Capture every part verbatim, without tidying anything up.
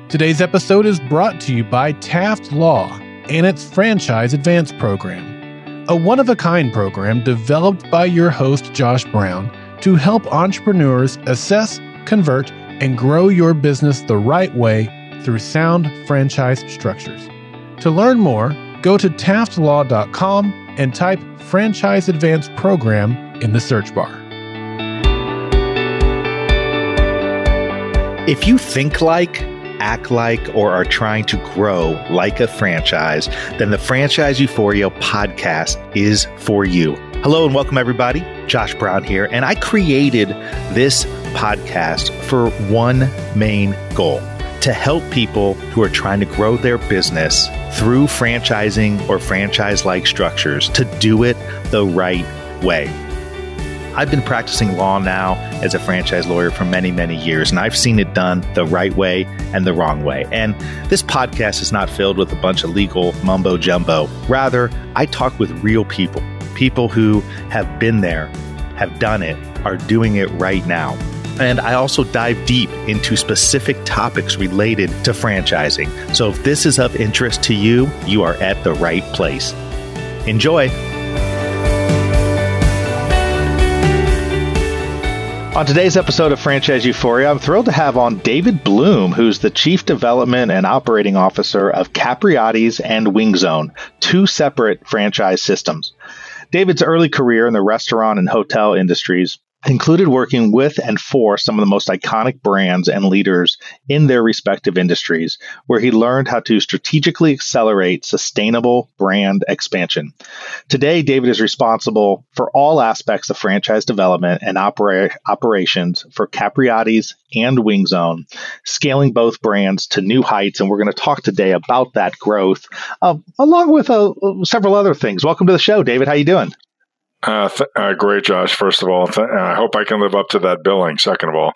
Today's episode is brought to you by Taft Law and its Franchise Advance program, a one-of-a-kind program developed by your host, Josh Brown, to help entrepreneurs assess, convert, and grow your business the right way through sound franchise structures. To learn more, go to taft law dot com and type Franchise Advance Program in the search bar. If you think like, act like, or are trying to grow like a franchise, then the Franchise Euphoria podcast is for you. Hello and welcome, everybody. Josh Brown here, and I created this podcast for one main goal: to help people who are trying to grow their business through franchising or franchise-like structures to do it the right way. I've been practicing law now as a franchise lawyer for many, many years, and I've seen it done the right way and the wrong way. And this podcast is not filled with a bunch of legal mumbo jumbo. Rather, I talk with real people, people who have been there, have done it, are doing it right now. And I also dive deep into specific topics related to franchising. So if this is of interest to you, you are at the right place. Enjoy. On today's episode of Franchise Euphoria, I'm thrilled to have on David Bloom, who's the Chief Development and Operating Officer of Capriotti's and WingZone, two separate franchise systems. David's early career in the restaurant and hotel industries included working with and for some of the most iconic brands and leaders in their respective industries, where he learned how to strategically accelerate sustainable brand expansion. Today, David is responsible for all aspects of franchise development and opera- operations for Capriotti's and WingZone, scaling both brands to new heights, and we're going to talk today about that growth, uh, along with uh, several other things. Welcome to the show, David. How you doing? Uh, th- uh, great, Josh. First of all, th- I hope I can live up to that billing. Second of all,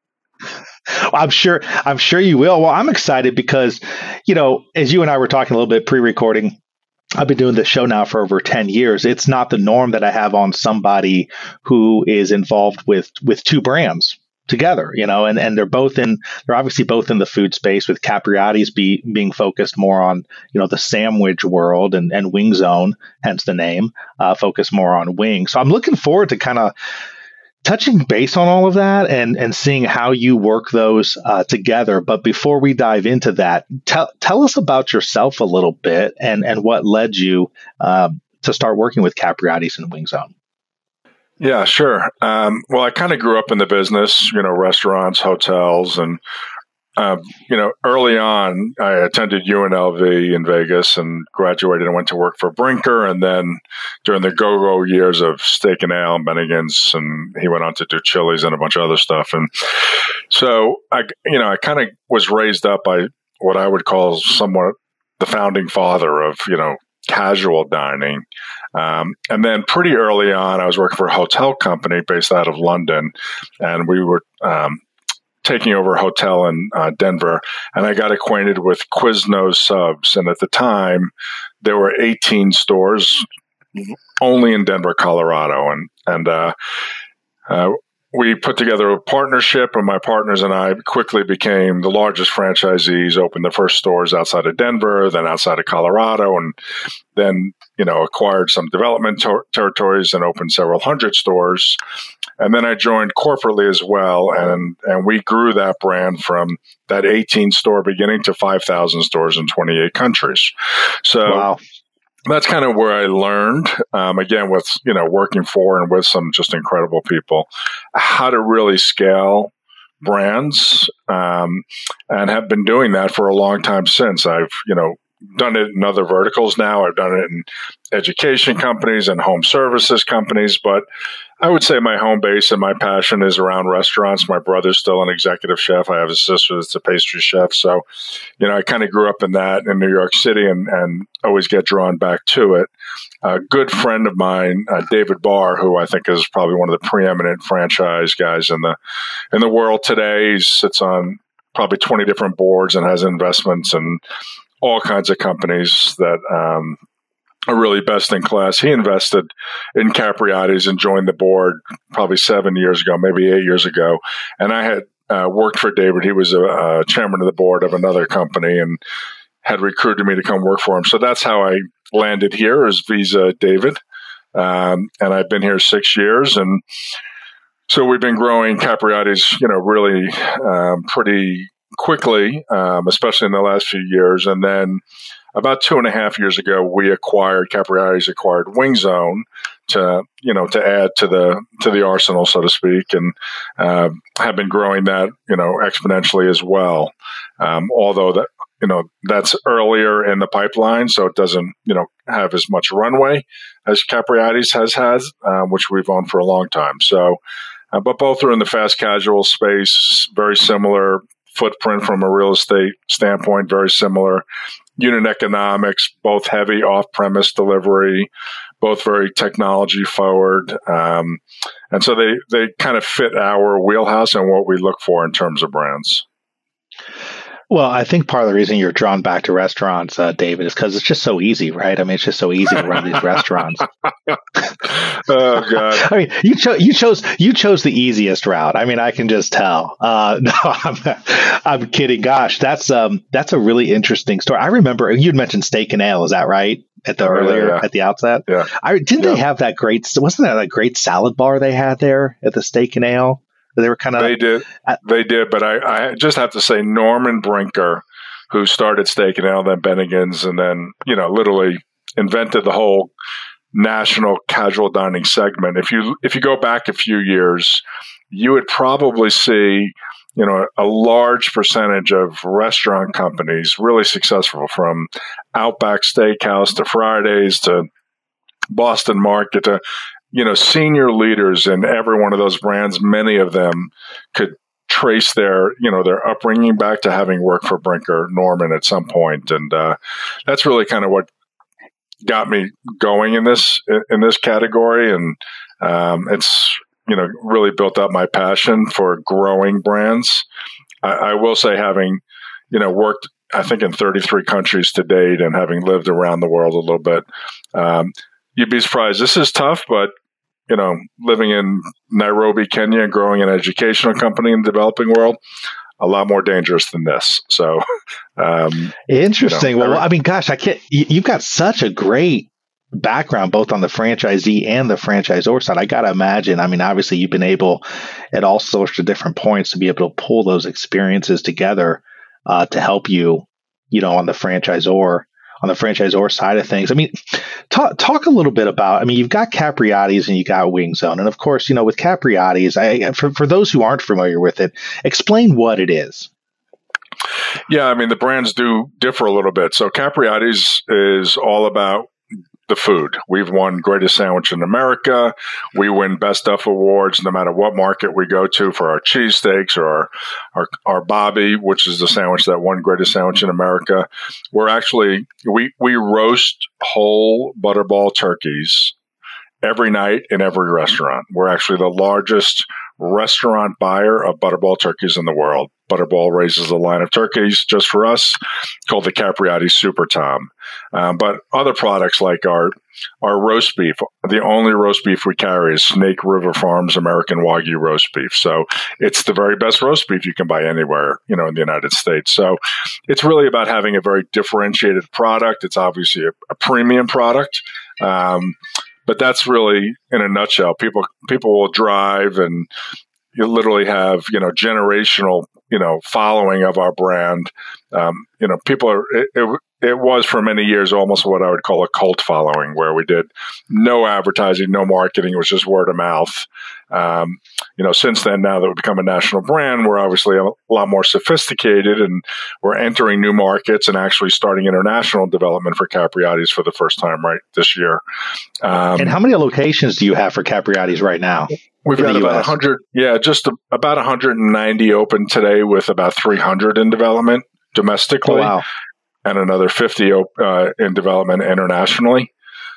I'm sure. I'm sure you will. Well, I'm excited because, you know, as you and I were talking a little bit pre-recording, I've been doing this show now for over ten years. It's not the norm that I have on somebody who is involved with with two brands together, you know, and, and they're both in, they're obviously both in the food space, with Capriotti's be, being focused more on, you know, the sandwich world, and, and WingZone, hence the name, uh, focused more on wings. So I'm looking forward to kind of touching base on all of that and, and seeing how you work those uh, together. But before we dive into that, tell tell us about yourself a little bit and, and what led you uh, to start working with Capriotti's and WingZone. Yeah, sure. Um, well, I kind of grew up in the business, you know, restaurants, hotels, and, um, you know, early on, I attended U N L V in Vegas and graduated and went to work for Brinker. And then during the go-go years of Steak and Ale and Bennigan's, and he went on to do Chili's and a bunch of other stuff. And so, I, you know, I kind of was raised up by what I would call somewhat the founding father of, you know, casual dining. Um, and then pretty early on, I was working for a hotel company based out of London, and we were um, taking over a hotel in uh, Denver, and I got acquainted with Quiznos subs. And at the time, there were eighteen stores only in Denver, Colorado. And, and uh, uh, we put together a partnership, and my partners and I quickly became the largest franchisees, opened the first stores outside of Denver, then outside of Colorado, and then, you know, acquired some development ter- territories and opened several hundred stores. And then I joined corporately as well, and, and we grew that brand from that eighteen store beginning to five thousand stores in twenty-eight countries. So wow. That's kind of where I learned, um, again, with, you know, working for and with some just incredible people, how to really scale brands, um, and have been doing that for a long time since. I've, you know, done it in other verticals now. I've done it in education companies and home services companies, but I would say my home base and my passion is around restaurants. My brother's still an executive chef. I have a sister that's a pastry chef. So, you know, I kind of grew up in that in New York City and, and always get drawn back to it. A good friend of mine, uh, David Barr, who I think is probably one of the preeminent franchise guys in the in the world today. He sits on probably twenty different boards and has investments in all kinds of companies that um, are really best in class. He invested in Capriotti's and joined the board probably seven years ago, maybe eight years ago. And I had uh, worked for David. He was a, a chairman of the board of another company and had recruited me to come work for him. So that's how I landed here as Visa David. Um, and I've been here six years. And so we've been growing Capriati's, you know, really um, pretty quickly, um, especially in the last few years. And then about two and a half years ago, we acquired, Capriati's acquired WingZone to, you know, to add to the to the arsenal, so to speak, and uh, have been growing that, you know, exponentially as well. Um, although that, you know, that's earlier in the pipeline, so it doesn't, you know, have as much runway as Capriati's has had, um, which we've owned for a long time. So, uh, but both are in the fast casual space, very similar footprint from a real estate standpoint, very similar unit economics, both heavy off-premise delivery, both very technology forward. Um, and so they, they kind of fit our wheelhouse and what we look for in terms of brands. Well, I think part of the reason you're drawn back to restaurants, uh, David, is because it's just so easy, right? I mean, it's just so easy to run these restaurants. Oh God! I mean, you chose you chose you chose the easiest route. I mean, I can just tell. Uh, no, I'm, I'm kidding. Gosh, that's um that's a really interesting story. I remember you'd mentioned Steak and Ale. Is that right? At the oh, earlier yeah, yeah. at the outset, yeah. I didn't yeah. they have that great? Wasn't that a great salad bar they had there at the Steak and Ale? They were kind of they did uh, they did, but I, I just have to say Norman Brinker, who started Steak and Ale, then Bennigan's, and then you know literally invented the whole national casual dining segment. If you if you go back a few years, you would probably see you know a large percentage of restaurant companies really successful, from Outback Steakhouse to Fridays to Boston Market to you know, senior leaders in every one of those brands. Many of them could trace their, you know, their upbringing back to having worked for Brinker Norman at some point, and uh, that's really kind of what got me going in this in this category. And um, it's you know really built up my passion for growing brands. I, I will say, having you know worked, I think, in thirty-three countries to date, and having lived around the world a little bit. Um, You'd be surprised. This is tough, but, you know, living in Nairobi, Kenya, and growing an educational company in the developing world, a lot more dangerous than this. So, um, interesting. You know, well, I mean, gosh, I can't, you, you've got such a great background, both on the franchisee and the franchisor side. I got to imagine, I mean, obviously you've been able at all sorts of different points to be able to pull those experiences together uh, to help you, you know, on the franchisor on the franchisor side of things. I mean, talk talk a little bit about, I mean, you've got Capriati's and you got WingZone. And of course, you know, with Capriati's, I, for, for those who aren't familiar with it, explain what it is. Yeah, I mean, the brands do differ a little bit. So Capriati's is all about the food. We've won Greatest Sandwich in America. We win Best Stuff awards no matter what market we go to for our cheesesteaks or our, our, our Bobby, which is the sandwich that won Greatest Sandwich in America. We're actually, we, we roast whole butterball turkeys every night in every restaurant. We're actually the largest restaurant buyer of butterball turkeys in the world. Butterball raises a line of turkeys just for us called the Capriati Super Tom. Um, but other products like our our roast beef, the only roast beef we carry is Snake River Farms American Wagyu roast beef. So it's the very best roast beef you can buy anywhere, you know, in the United States. So it's really about having a very differentiated product. It's obviously a, a premium product. Um, But that's really, in a nutshell, people people will drive, and you literally have, you know, generational, you know, following of our brand. Um, you know, people are, it, it, it was for many years almost what I would call a cult following, where we did no advertising, no marketing. It was just word of mouth. Um, you know, since then, now that we've become a national brand, we're obviously a lot more sophisticated, and we're entering new markets and actually starting international development for Capriati's for the first time right this year. Um, and how many locations do you have for Capriati's right now? We've got about one hundred, yeah, just a, about one hundred ninety open today, with about three hundred in development domestically, oh, wow. and another fifty uh, in development internationally.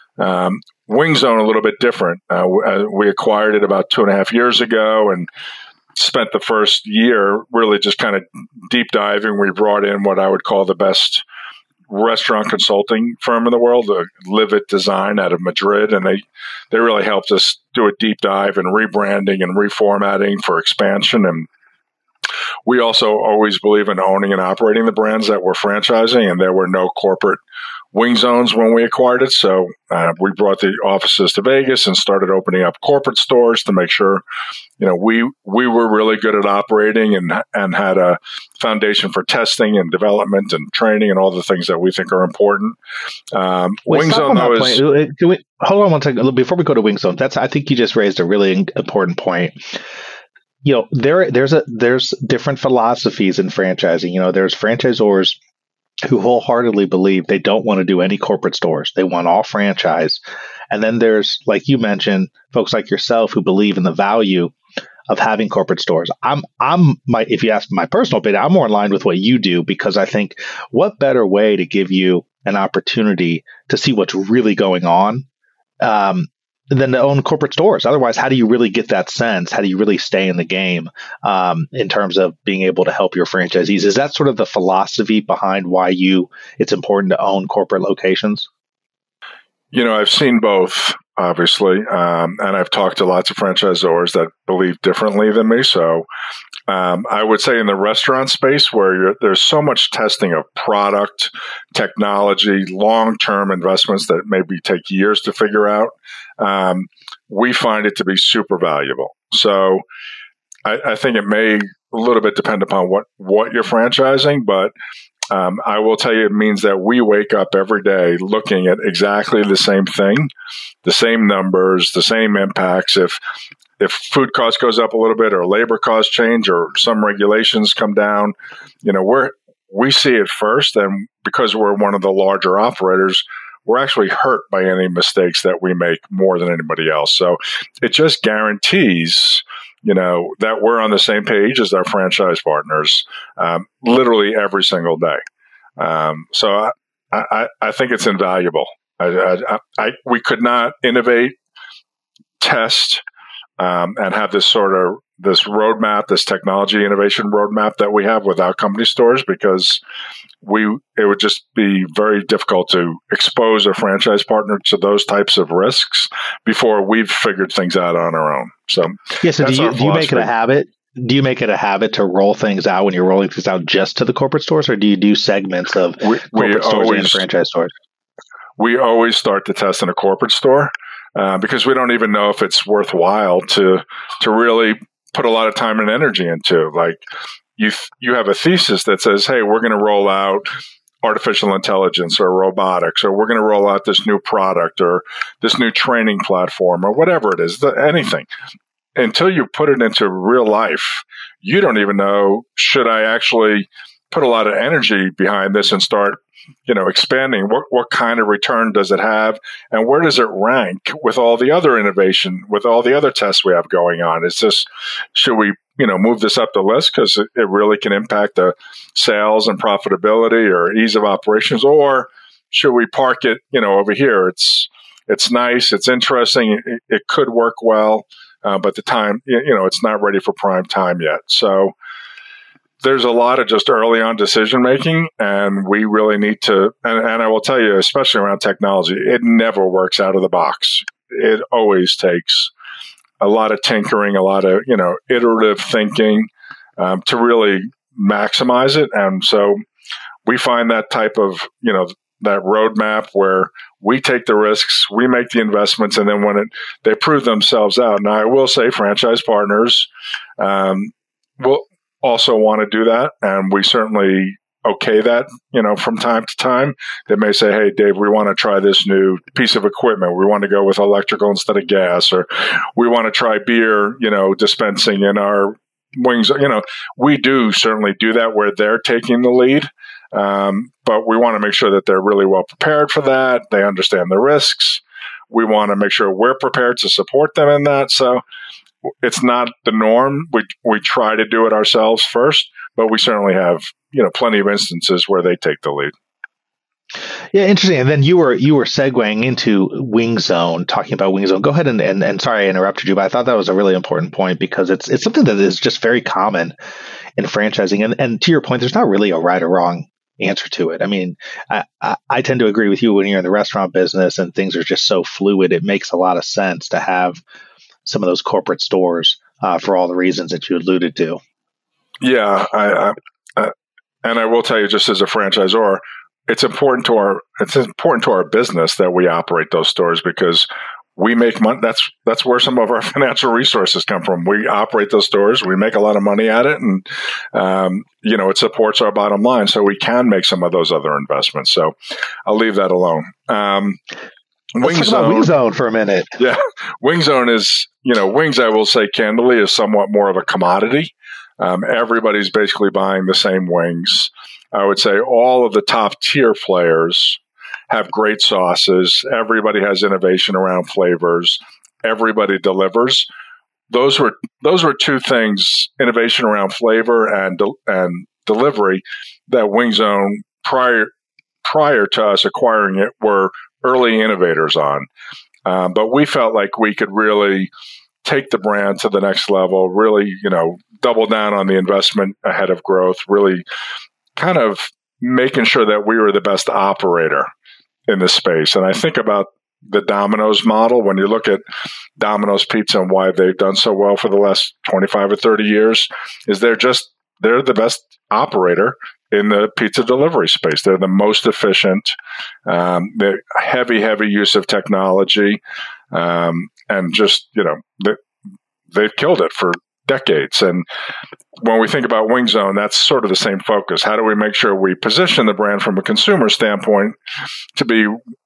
Um, WingZone, a little bit different. Uh, we acquired it about two and a half years ago and spent the first year really just kind of deep diving. We brought in what I would call the best restaurant consulting firm in the world, uh, Livet Design out of Madrid, and they they really helped us do a deep dive in rebranding and reformatting for expansion. And we also always believe in owning and operating the brands that we're franchising, and there were no corporate wing zones when we acquired it. So uh, we brought the offices to Vegas and started opening up corporate stores to make sure, you know, we we were really good at operating and and had a foundation for testing and development and training and all the things that we think are important. Um, Wait, wing zone though is. Can we, hold on one second before we go to wing zone. That's I think you just raised a really important point. You know, there there's a there's different philosophies in franchising. You know, there's franchisors who wholeheartedly believe they don't want to do any corporate stores. They want all franchise. And then there's, like you mentioned, folks like yourself who believe in the value of having corporate stores. I'm, I'm, my, if you ask my personal opinion, I'm more in line with what you do, because I think what better way to give you an opportunity to see what's really going on um, than to own corporate stores. Otherwise, how do you really get that sense? How do you really stay in the game um, in terms of being able to help your franchisees? Is that sort of the philosophy behind why you it's important to own corporate locations? You know, I've seen both, obviously, um, and I've talked to lots of franchisors that believe differently than me. So um, I would say in the restaurant space where you're, there's so much testing of product, technology, long-term investments that maybe take years to figure out, um, we find it to be super valuable. So I, I think it may a little bit depend upon what, what you're franchising, but Um, I will tell you, it means that we wake up every day looking at exactly the same thing, the same numbers, the same impacts. If if food cost goes up a little bit, or labor costs change, or some regulations come down, you know, we're we see it first, and because we're one of the larger operators, we're actually hurt by any mistakes that we make more than anybody else. So it just guarantees, you know, that we're on the same page as our franchise partners, um, literally every single day. Um, so I, I, I think it's invaluable. I, I, I, we could not innovate, test, um, and have this sort of this roadmap, this technology innovation roadmap that we have without company stores, because we it would just be very difficult to expose a franchise partner to those types of risks before we've figured things out on our own. So yeah. So do you do you make it a habit? Do you make it a habit to roll things out when you're rolling things out just to the corporate stores, or do you do segments of we, corporate we stores always, and franchise stores? We always start the test in a corporate store uh, because we don't even know if it's worthwhile to to really put a lot of time and energy into. Like you, you have a thesis that says, "Hey, we're going to roll out artificial intelligence or robotics, or we're going to roll out this new product or this new training platform or whatever it is, the, anything." Until you put it into real life, you don't even know, should I actually put a lot of energy behind this and start, you know, expanding? What what kind of return does it have, and where does it rank with all the other innovation, with all the other tests we have going on? Is this, should we, you know, move this up the list because it, it really can impact the sales and profitability or ease of operations, or should we park it, you know, over here? It's it's nice, it's interesting, it, it could work well. Uh, but the time, you know, it's not ready for prime time yet. So there's a lot of just early on decision making, and we really need to, and, and I will tell you, especially around technology, it never works out of the box. It always takes a lot of tinkering, a lot of, you know, iterative thinking um, to really maximize it. And so we find that type of, you know, that roadmap where we take the risks, we make the investments, and then when it, they prove themselves out. Now, I will say franchise partners um, will also want to do that, and we certainly okay that, you know, from time to time. They may say, "Hey, Dave, we want to try this new piece of equipment. We want to go with electrical instead of gas, or we want to try beer, you know, dispensing in our wings." You know, we do certainly do that where they're taking the lead. Um, but we want to make sure that they're really well prepared for that. They understand the risks. We want to make sure we're prepared to support them in that. So it's not the norm. We we try to do it ourselves first, but we certainly have, you know, plenty of instances where they take the lead. Yeah, interesting. And then you were you were segueing into Wing Zone, talking about Wing Zone. Go ahead and, and and sorry I interrupted you, but I thought that was a really important point because it's it's something that is just very common in franchising. And and to your point, there's not really a right or wrong answer to it. I mean, I, I, I tend to agree with you when you're in the restaurant business and things are just so fluid. It makes a lot of sense to have some of those corporate stores uh, for all the reasons that you alluded to. Yeah, I, I, uh, and I will tell you, just as a franchisor, it's important to our it's important to our business that we operate those stores because we make money. That's that's where some of our financial resources come from. We operate those stores. We make a lot of money at it, and um, you know it supports our bottom line, so we can make some of those other investments. So I'll leave that alone. Um, Let's talk about Wing Zone for a minute. Yeah, Wing Zone is you know wings. I will say candidly is somewhat more of a commodity. Um, everybody's basically buying the same wings. I would say all of the top tier players have great sauces. Everybody has innovation around flavors. Everybody delivers. Those were those were two things: innovation around flavor and de- and delivery. That Wing Zone prior prior to us acquiring it were early innovators on. Um, but we felt like we could really take the brand to the next level. Really, you know, double down on the investment ahead of growth. Really, kind of making sure that we were the best operator in this space. And I think about the Domino's model. When you look at Domino's Pizza and why they've done so well for the last twenty-five or thirty years, is they're just, they're the best operator in the pizza delivery space. They're the most efficient, um, the heavy, heavy use of technology, um, and just, you know, they, they've killed it for decades. And when we think about Wing Zone, that's sort of the same focus. How do we make sure we position the brand from a consumer standpoint to be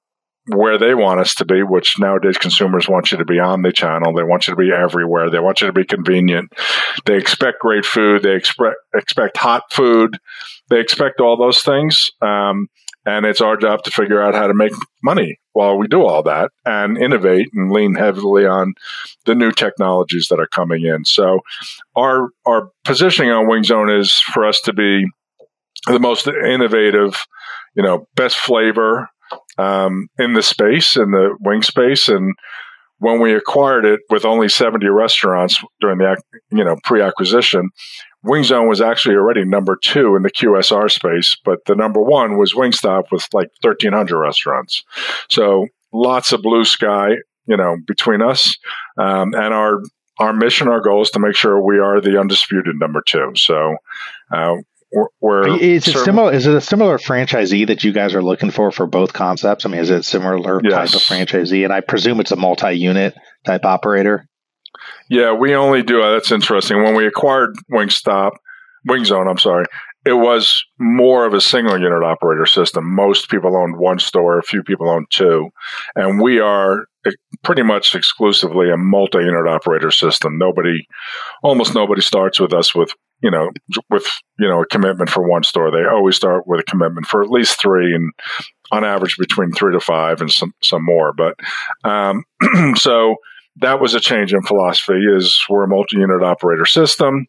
where they want us to be, which nowadays consumers want you to be omnichannel. They want you to be everywhere. They want you to be convenient. They expect great food. They expect expect hot food. They expect all those things. Um, and it's our job to figure out how to make money while we do all that and innovate and lean heavily on the new technologies that are coming in. So our our positioning on Wing Zone is for us to be the most innovative, you know, best flavor um, in the space, in the wing space. And when we acquired it with only seventy restaurants during the, you know, pre-acquisition, Wing Zone was actually already number two in the Q S R space, but the number one was Wingstop with like thirteen hundred restaurants. So lots of blue sky, you know, between us, um, and our our mission, our goal is to make sure we are the undisputed number two. So uh, we're, we're is it similar? Is it a similar franchisee that you guys are looking for for both concepts? I mean, is it a similar yes. type of franchisee? And I presume it's a multi-unit type operator. Yeah, we only do. Uh, that's interesting. When we acquired Wingstop, Wing Zone, I'm sorry, it was more of a single unit operator system. Most people owned one store, a few people owned two, and we are pretty much exclusively a multi-unit operator system. Nobody, almost nobody starts with us with, you know, with, you know, a commitment for one store. They always start with a commitment for at least three, and on average between three to five and some, some more. But, um, so that was a change in philosophy. Is we're a multi-unit operator system.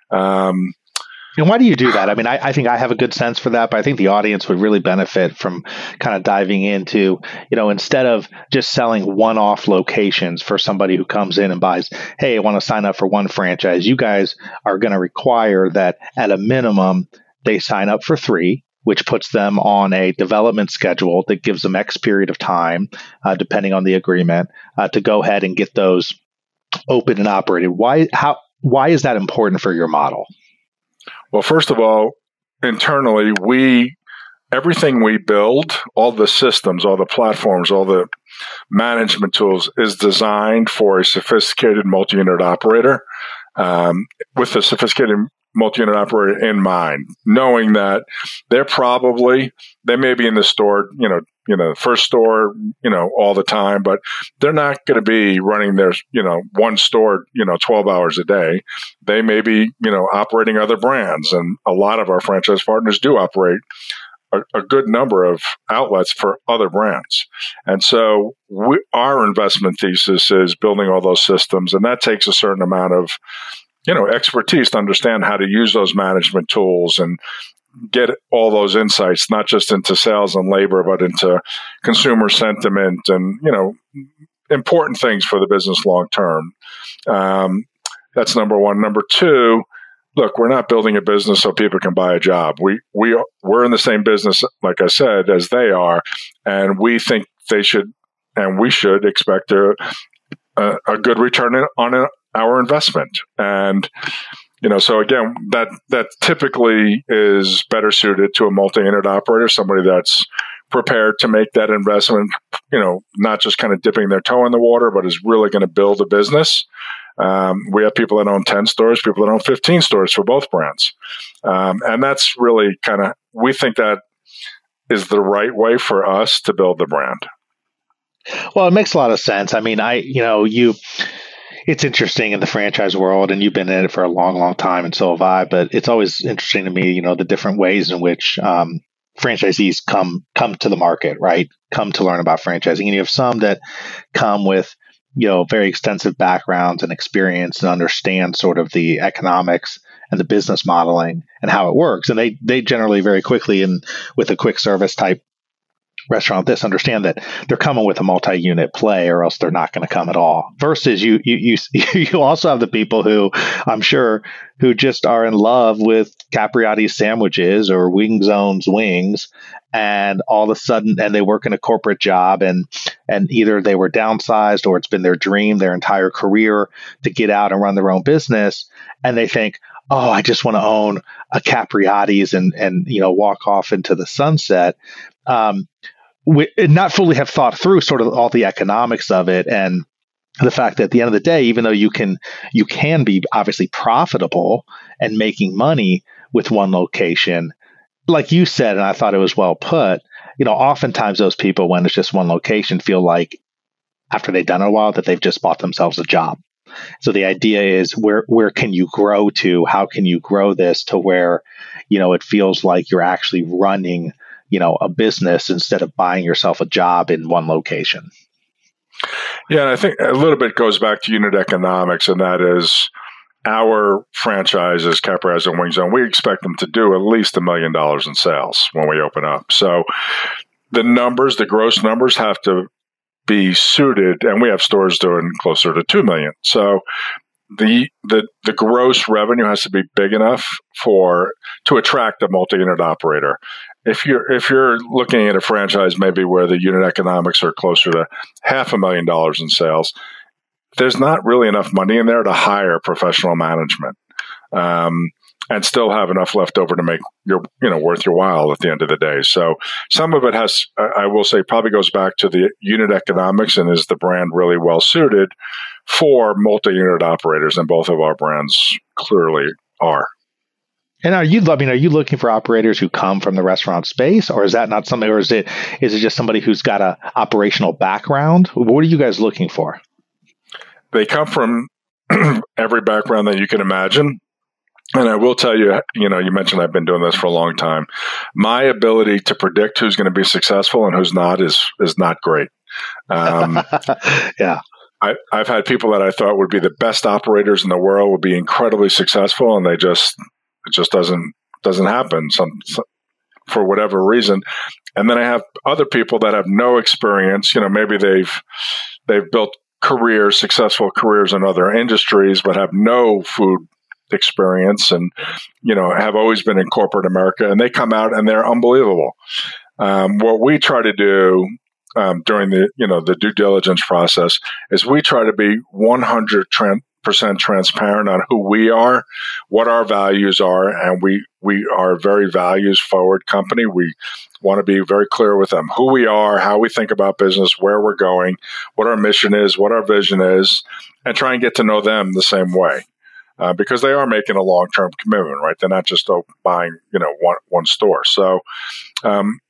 Um, And why do you do that? I mean, I, I think I have a good sense for that, but I think the audience would really benefit from kind of diving into, you know, instead of just selling one-off locations for somebody who comes in and buys, hey, I want to sign up for one franchise. You guys are going to require that at a minimum, they sign up for three, which puts them on a development schedule that gives them X period of time, uh, depending on the agreement, uh, to go ahead and get those open and operated. Why, how, why is that important for your model? Well, first of all, internally, we everything we build, all the systems, all the platforms, all the management tools is designed for a sophisticated multi-unit operator um, with a sophisticated multi-unit operator in mind, knowing that they're probably, they may be in the store, you know, you know, first store, you know, all the time, but they're not going to be running their, you know, one store, you know, twelve hours a day. They may be, you know, operating other brands. And a lot of our franchise partners do operate a, a good number of outlets for other brands. And so we, our investment thesis is building all those systems. And that takes a certain amount of, you know, expertise to understand how to use those management tools and get all those insights, not just into sales and labor, but into consumer sentiment and, you know, important things for the business long term. Um, that's number one. Number two, look, we're not building a business so people can buy a job. We, we, we're in the same business, like I said, as they are. And we think they should, and we should expect a, a, a good return on our investment. And You know, so again, that that typically is better suited to a multi-unit operator, somebody that's prepared to make that investment, you know, not just kind of dipping their toe in the water, but is really going to build a business. Um, we have people that own ten stores, people that own fifteen stores for both brands. Um, and that's really kind of, we think that is the right way for us to build the brand. Well, it makes a lot of sense. I mean, I, you know, you, it's interesting in the franchise world, and you've been in it for a long, long time, and so have I, but it's always interesting to me, you know, the different ways in which, um, franchisees come, come to the market, right? Come to learn about franchising. And you have some that come with, you know, very extensive backgrounds and experience and understand sort of the economics and the business modeling and how it works. And they, they generally very quickly, and with a quick service type restaurant, this understand that they're coming with a multi-unit play, or else they're not going to come at all. Versus you, you, you, you also have the people who, I'm sure, who just are in love with Capriotti's sandwiches or Wing Zone's wings, and all of a sudden, and they work in a corporate job, and and either they were downsized, or it's been their dream their entire career to get out and run their own business, and they think, oh, I just want to own a Capriotti's and and you know walk off into the sunset. Um, we not fully have thought through sort of all the economics of it, and the fact that at the end of the day, even though you can you can be obviously profitable and making money with one location, like you said, and I thought it was well put, you know, oftentimes those people, when it's just one location, feel like after they've done it a while that they've just bought themselves a job. So the idea is, where where can you grow to? How can you grow this to where, you know, it feels like you're actually running, you know, a business instead of buying yourself a job in one location? Yeah, and I think a little bit goes back to unit economics, and that is our franchises, Capriotti's and Wing Zone, we expect them to do at least a million dollars in sales when we open up. So the numbers, the gross numbers have to be suited, and we have stores doing closer to two million. So the the the gross revenue has to be big enough for to attract a multi-unit operator. If you're if you're looking at a franchise maybe where the unit economics are closer to half a million dollars in sales, there's not really enough money in there to hire professional management, um, and still have enough left over to make your you know worth your while at the end of the day. So some of it has, I will say, probably goes back to the unit economics, and is the brand really well suited for multi-unit operators, and both of our brands clearly are. And are you, I mean, are you looking for operators who come from the restaurant space, or is that not something, or is it is it just somebody who's got a operational background? What are you guys looking for? They come from every background that you can imagine. And I will tell you, you know, you mentioned I've been doing this for a long time. My ability to predict who's going to be successful and who's not is is not great. Um, yeah. I, I've had people that I thought would be the best operators in the world, would be incredibly successful, and they just it just doesn't doesn't happen some, some for whatever reason. And then I have other people that have no experience. You know, maybe they've they've built careers, successful careers in other industries, but have no food experience, and you know have always been in corporate America, and they come out and they're unbelievable. Um, what we try to do um, during the you know the due diligence process is we try to be one hundred percent transparent on who we are, what our values are, and we we are a very values forward company. We want to be very clear with them who we are, how we think about business, where we're going, what our mission is, what our vision is, and try and get to know them the same way. Uh, because they are making a long-term commitment, right? They're not just buying, you know, one one store. So um,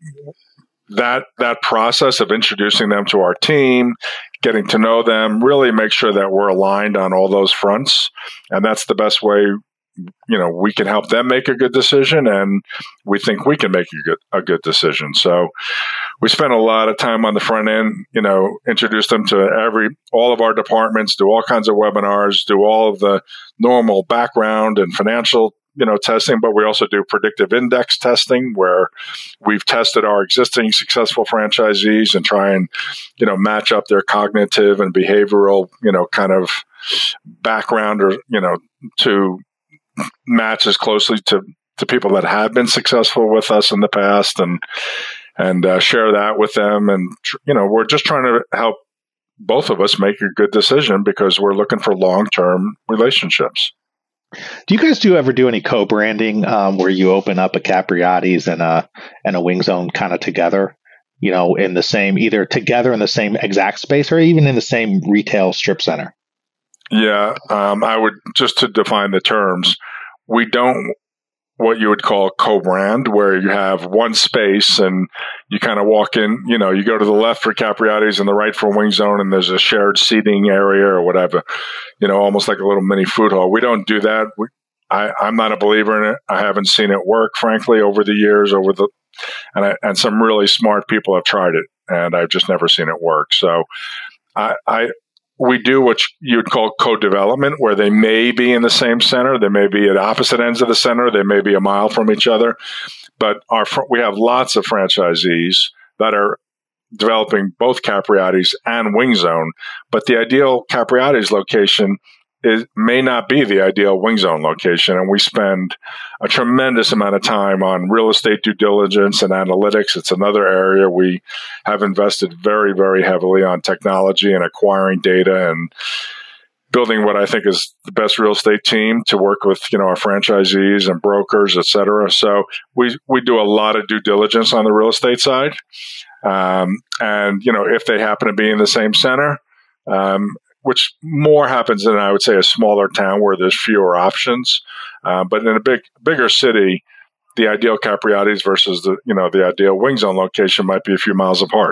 that that process of introducing them to our team, getting to know them, really make sure that we're aligned on all those fronts, and that's the best way. You know, we can help them make a good decision, and we think we can make a good a good decision. So we spend a lot of time on the front end, you know, introduce them to every, all of our departments, do all kinds of webinars, do all of the normal background and financial, you know, testing, but we also do predictive index testing where we've tested our existing successful franchisees and try and, you know, match up their cognitive and behavioral, you know, kind of background or, you know, to match as closely to, to people that have been successful with us in the past, and, and uh, share that with them. And, you know, we're just trying to help both of us make a good decision because we're looking for long-term relationships. Do you guys do ever do any co-branding um, where you open up a Capriotti's and a and a Wing Zone kind of together? You know, in the same, either together in the same exact space or even in the same retail strip center? Yeah, um, I would, just to define the terms, we don't what you would call co-brand, where you have one space and you kind of walk in, you know, you go to the left for Capriotti's and the right for Wing Zone, and there's a shared seating area or whatever, you know, almost like a little mini food hall. We don't do that. We, I, I'm not a believer in it. I haven't seen it work, frankly, over the years, over the, and I, and some really smart people have tried it, and I've just never seen it work. So I, I we do what you'd call co-development, where they may be in the same center, they may be at opposite ends of the center, they may be a mile from each other, but our we have lots of franchisees that are developing both Capriotti's and Wing Zone, but the ideal Capriotti's location is may not be the ideal Wing Zone location, and we spend a tremendous amount of time on real estate due diligence and analytics. It's another area we have invested very, very heavily on technology and acquiring data and building what I think is the best real estate team to work with, you know, our franchisees and brokers, et cetera. So we we do a lot of due diligence on the real estate side, um, and you know, if they happen to be in the same center. Um, which more happens in, I would say, a smaller town where there's fewer options. Uh, but in a big, bigger city, the ideal Capriotti's versus the, you know, the ideal Wing Zone location might be a few miles apart.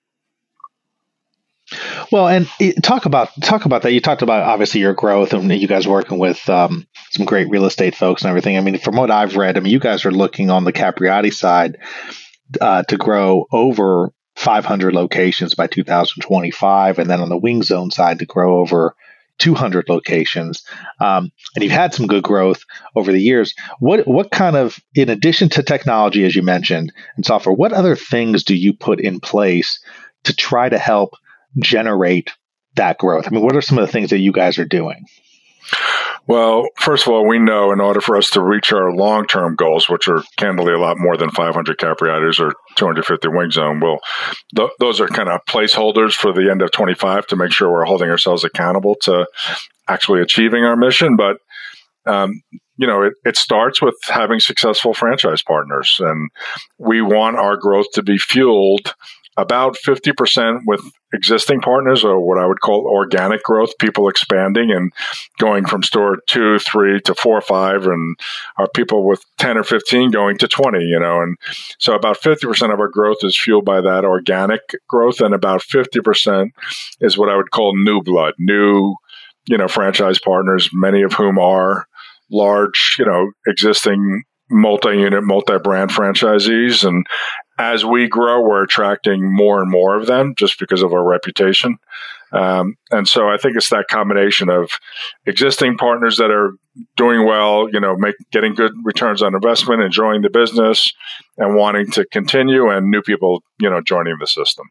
Well, and talk about talk about that. You talked about obviously your growth and you guys working with um, some great real estate folks and everything. I mean, from what I've read, I mean, you guys are looking on the Capriotti side uh, to grow over five hundred locations by two thousand twenty-five, and then on the Wing Zone side to grow over two hundred locations. Um, and you've had some good growth over the years. What what kind of, in addition to technology, as you mentioned, and software, what other things do you put in place to try to help generate that growth? I mean, what are some of the things that you guys are doing? Well, first of all, we know in order for us to reach our long-term goals, which are candidly a lot more than five hundred Capriotti's or two hundred fifty Wing Zone, we'll, th- those are kind of placeholders for the end of twenty-five to make sure we're holding ourselves accountable to actually achieving our mission. But, um, you know, it, it starts with having successful franchise partners. And we want our growth to be fueled about fifty percent with existing partners, or what I would call organic growth, people expanding and going from store two, three to four, five, and our people with ten or fifteen going to twenty, you know. And so about fifty percent of our growth is fueled by that organic growth, and about fifty percent is what I would call new blood, new, you know, franchise partners, many of whom are large, you know, existing multi-unit, multi-brand franchisees. And as we grow, we're attracting more and more of them just because of our reputation. Um, and so I think it's that combination of existing partners that are doing well, you know, make, getting good returns on investment, enjoying the business, and wanting to continue, and new people, you know, joining the system.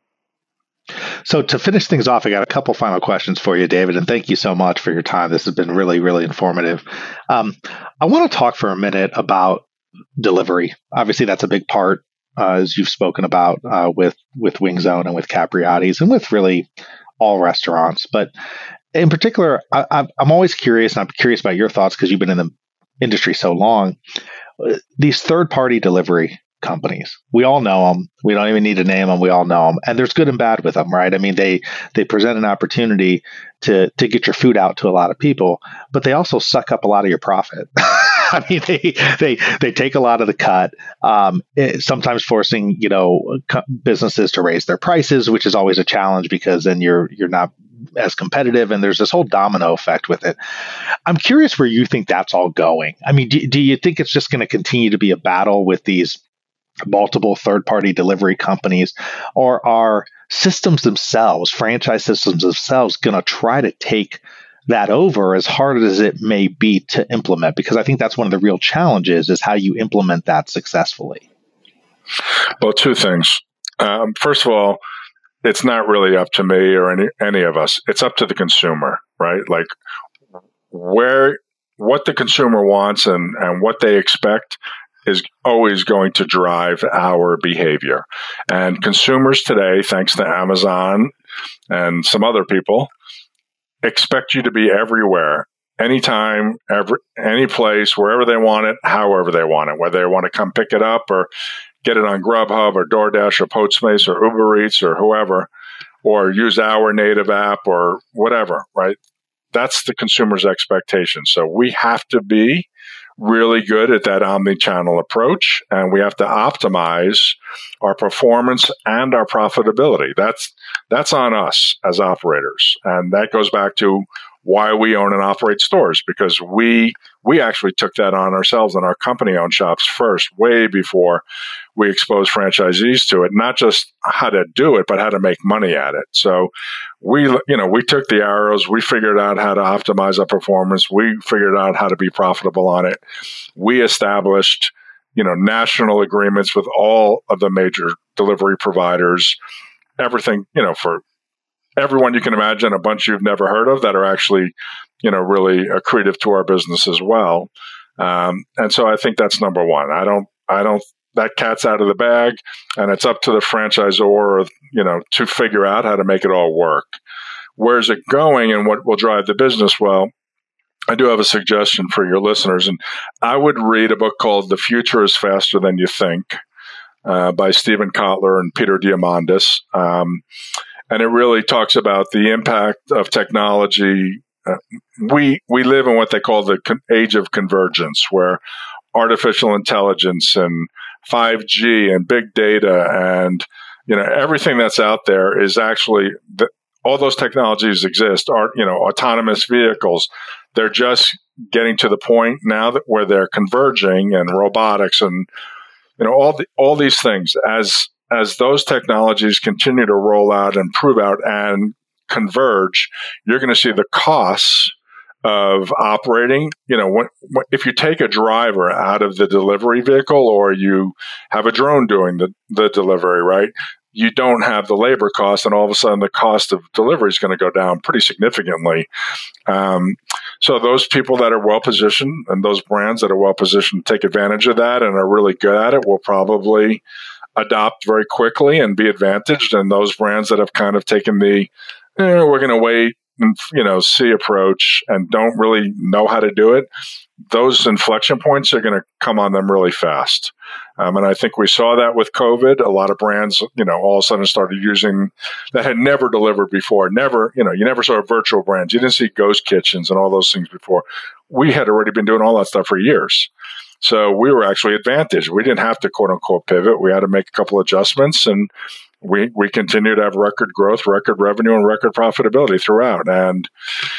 So to finish things off, I got a couple final questions for you, David, and thank you so much for your time. This has been really, really informative. Um, I want to talk for a minute about delivery. Obviously, that's a big part, uh, as you've spoken about uh, with with Wing Zone and with Capriotti's and with really all restaurants. But in particular, I, I'm always curious, and I'm curious about your thoughts because you've been in the industry so long. These third-party delivery companies, we all know them. We don't even need to name them. We all know them, and there's good and bad with them, right? I mean, they they present an opportunity to to get your food out to a lot of people, but they also suck up a lot of your profit. I mean, they they they take a lot of the cut, um, it, sometimes forcing you know co- businesses to raise their prices, which is always a challenge because then you're you're not as competitive, and there's this whole domino effect with it. I'm curious where you think that's all going. I mean, do, do you think it's just going to continue to be a battle with these multiple third-party delivery companies, or are systems themselves, franchise systems themselves, going to try to take that over, as hard as it may be to implement? Because I think that's one of the real challenges, is how you implement that successfully. Well, two things. Um, first of all, it's not really up to me or any any of us. It's up to the consumer, right? Like where what the consumer wants and, and what they expect is always going to drive our behavior. And consumers today, thanks to Amazon and some other people, expect you to be everywhere anytime, every, any place, wherever they want it, however they want it, whether they want to come pick it up or get it on Grubhub or DoorDash or Postmates or Uber Eats or whoever, or use our native app or whatever, right? That's the consumer's expectation. So we have to be really good at that omni-channel approach, and we have to optimize our performance and our profitability. That's that's on us as operators, and that goes back to why we own and operate stores, because we we actually took that on ourselves in our company-owned shops first, way before we exposed franchisees to it. Not just how to do it, but how to make money at it. So we, you know, we took the arrows. We figured out how to optimize our performance. We figured out how to be profitable on it. We established, you know, national agreements with all of the major delivery providers. Everything, you know, for everyone you can imagine, a bunch you've never heard of that are actually, you know, really accretive to our business as well. Um, and so I think that's number one. I don't, I don't, that cat's out of the bag, and it's up to the franchisor, you know, to figure out how to make it all work. Where's it going and what will drive the business? Well, I do have a suggestion for your listeners, and I would read a book called The Future is Faster Than You Think uh, by Steven Kotler and Peter Diamandis. Um, and it really talks about the impact of technology. Uh, we we live in what they call the con- age of convergence, where artificial intelligence and five G and big data and, you know, everything that's out there is actually the, all those technologies exist. Are, you know, autonomous vehicles. They're just getting to the point now that where they're converging, and robotics and, you know, all the, all these things. As as those technologies continue to roll out and prove out and converge, you're going to see the costs of operating. You know, when, when, if you take a driver out of the delivery vehicle, or you have a drone doing the, the delivery, right? You don't have the labor cost, and all of a sudden the cost of delivery is going to go down pretty significantly. Um, so those people that are well positioned, and those brands that are well positioned to take advantage of that and are really good at it, will probably adopt very quickly and be advantaged. And those brands that have kind of taken the, eh, we're going to wait and, you know, see approach and don't really know how to do it, those inflection points are going to come on them really fast. Um, and I think we saw that with COVID. A lot of brands, you know, all of a sudden started using that had never delivered before. Never, you know, you never saw virtual brands. You didn't see ghost kitchens and all those things before. We had already been doing all that stuff for years. So we were actually advantaged. We didn't have to, quote unquote, pivot. We had to make a couple adjustments, and we, we continue to have record growth, record revenue, and record profitability throughout. And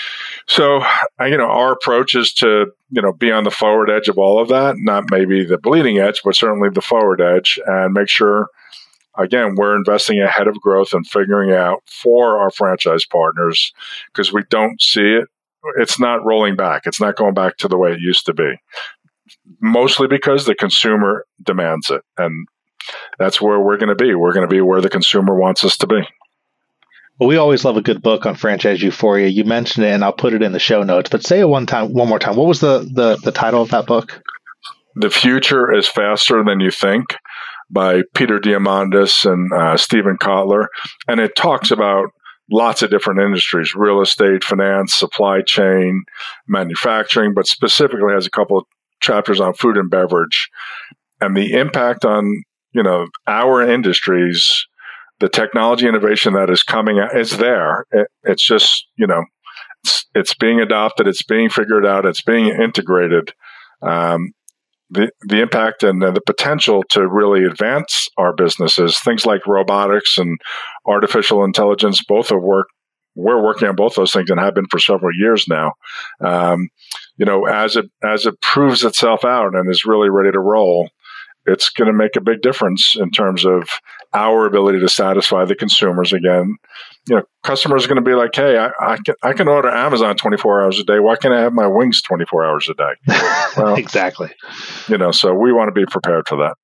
so, you know, our approach is to, you know, be on the forward edge of all of that, not maybe the bleeding edge, but certainly the forward edge, and make sure, again, we're investing ahead of growth and figuring out for our franchise partners, because we don't see it. It's not rolling back. It's not going back to the way it used to be, mostly because the consumer demands it. And that's where we're going to be. We're going to be where the consumer wants us to be. Well, we always love a good book on franchise euphoria. You mentioned it, and I'll put it in the show notes. But say it one time, one more time. What was the the, the title of that book? The Future is Faster Than You Think by Peter Diamandis and uh, Steven Kotler. And it talks about lots of different industries: real estate, finance, supply chain, manufacturing, but specifically has a couple of chapters on food and beverage and the impact on, you know, our industries. The technology innovation that is coming out is there. It, it's just, you know, it's, it's being adopted. It's being figured out. It's being integrated. Um, the the impact and the potential to really advance our businesses, things like robotics and artificial intelligence, both of work. We're working on both those things and have been for several years now. Um, you know, as it as it proves itself out and is really ready to roll, it's going to make a big difference in terms of our ability to satisfy the consumers again. You know, customers are going to be like, hey, I, I can I can order Amazon twenty-four hours a day. Why can't I have my wings twenty-four hours a day? Well, exactly. You know, so we want to be prepared for that.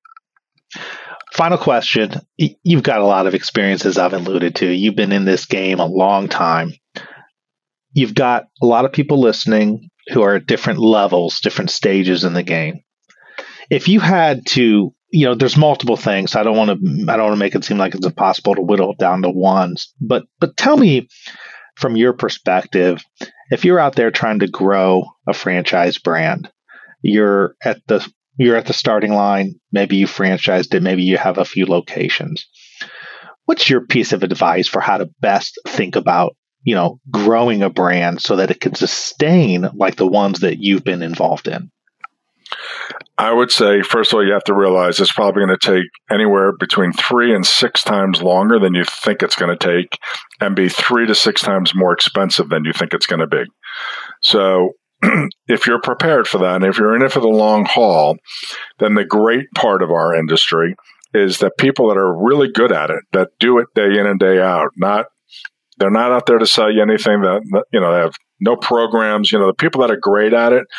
Final question. You've got a lot of experiences I've alluded to. You've been in this game a long time. You've got a lot of people listening who are at different levels, different stages in the game. If you had to, you know, there's multiple things. I don't want to, I don't want to make it seem like it's impossible to whittle it down to one. But, but tell me from your perspective, if you're out there trying to grow a franchise brand, you're at the you're at the starting line. Maybe you franchised it. Maybe you have a few locations. What's your piece of advice for how to best think about, you know, growing a brand so that it can sustain like the ones that you've been involved in? I would say, first of all, you have to realize it's probably going to take anywhere between three and six times longer than you think it's going to take, and be three to six times more expensive than you think it's going to be. So if you're prepared for that, and if you're in it for the long haul, then the great part of our industry is that people that are really good at it, that do it day in and day out, not they're not out there to sell you anything, that, you know, they have no programs. You know, the people that are great at it,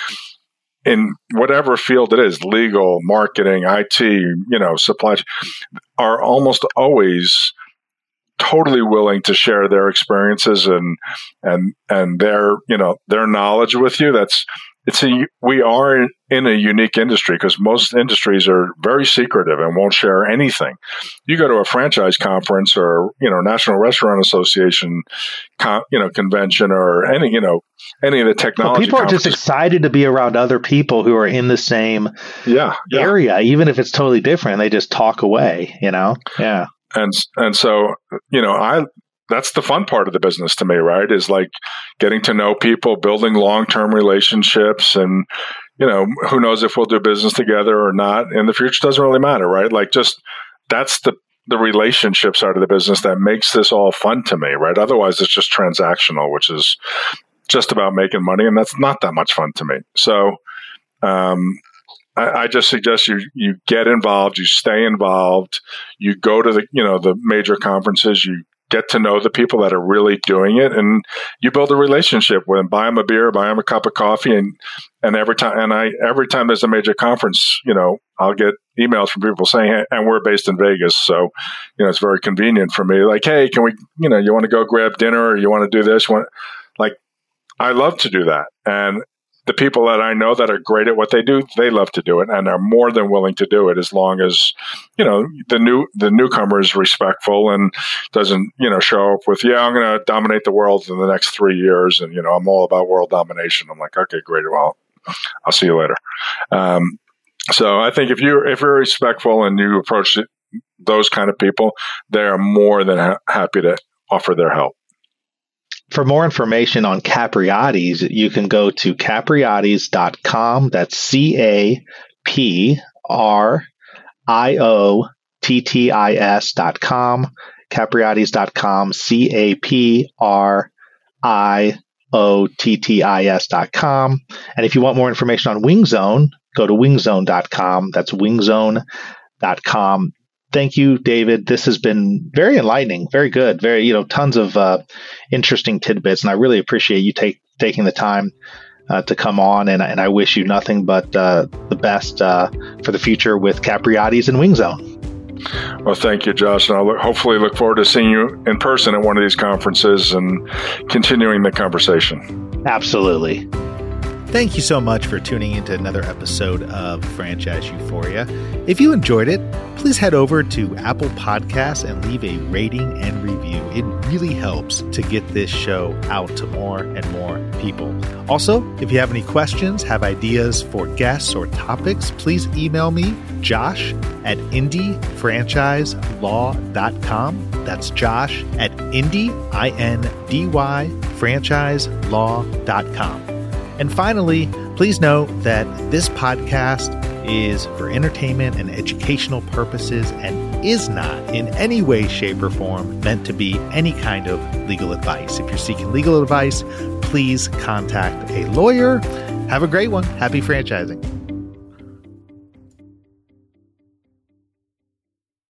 in whatever field it is, legal, marketing, I T, you know, supply, are almost always totally willing to share their experiences and and and their, you know, their knowledge with you. That's it's a we are in a unique industry because most industries are very secretive and won't share anything. You go to a franchise conference or, you know, National Restaurant Association, con, you know, convention or any, you know, any of the technology. Well, people are just excited to be around other people who are in the same yeah, yeah. area, even if it's totally different. They just talk away, you know? Yeah. And and so, you know, I that's the fun part of the business to me, right? Is like getting to know people, building long-term relationships, and, you know, who knows if we'll do business together or not in the future. Doesn't really matter, right? Like, just that's the the relationship side of the business that makes this all fun to me, right? Otherwise, it's just transactional, which is just about making money, and that's not that much fun to me. So, um, I, I just suggest you you get involved, you stay involved, you go to the you know the major conferences, you get to know the people that are really doing it, and you build a relationship with them. Buy them a beer, buy them a cup of coffee, and and every time and I every time there's a major conference, you know, I'll get emails from people saying, hey, and we're based in Vegas, so you know it's very convenient for me. Like, hey, can we, you know, you want to go grab dinner, or you want to do this? You want, like, I love to do that, and the people that I know that are great at what they do, they love to do it, and are more than willing to do it as long as, you know, the new the newcomer is respectful and doesn't, you know, show up with, yeah, I'm going to dominate the world in the next three years, and, you know, I'm all about world domination. I'm like, okay, great, well, I'll see you later. Um, so I think if you if you're respectful and you approach it, those kind of people, they are more than ha- happy to offer their help. For more information on Capriotti's, you can go to capriottis dot com. That's C A P R I O T T I S dot com. capriottis dot com, C A P R I O T T I S dot com. And if you want more information on WingZone, go to wing zone dot com. That's wing zone dot com. Thank you, David. This has been very enlightening, very good, very, you know, tons of uh, interesting tidbits. And I really appreciate you take, taking the time uh, to come on. And, and I wish you nothing but uh, the best uh, for the future with Capriotti's and WingZone. Well, thank you, Josh. And I'll look, hopefully look forward to seeing you in person at one of these conferences and continuing the conversation. Absolutely. Thank you so much for tuning into another episode of Franchise Euphoria. If you enjoyed it, please head over to Apple Podcasts and leave a rating and review. It really helps to get this show out to more and more people. Also, if you have any questions, have ideas for guests or topics, please email me, Josh at indy franchise law dot com. That's Josh at Indy, I N D Y, franchise law dot com. And finally, please note that this podcast is for entertainment and educational purposes and is not in any way, shape, or form meant to be any kind of legal advice. If you're seeking legal advice, please contact a lawyer. Have a great one. Happy franchising.